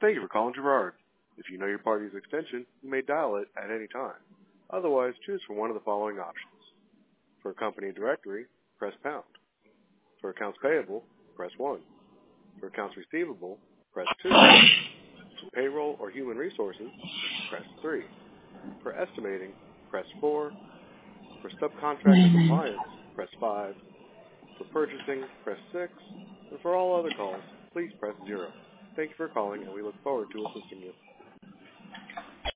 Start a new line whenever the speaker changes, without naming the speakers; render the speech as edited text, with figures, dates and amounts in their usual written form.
Thank you for calling Gerard. If you know your party's extension, you may dial it at any time. Otherwise, choose from one of the following options. For a company directory, press pound. For accounts payable, press 1. For accounts receivable, press 2. For payroll or human resources, press 3. For estimating, press 4. For subcontractor compliance, press 5. For purchasing, press 6. And for all other calls, please press 0. Thank you for calling, and we look forward to assisting you.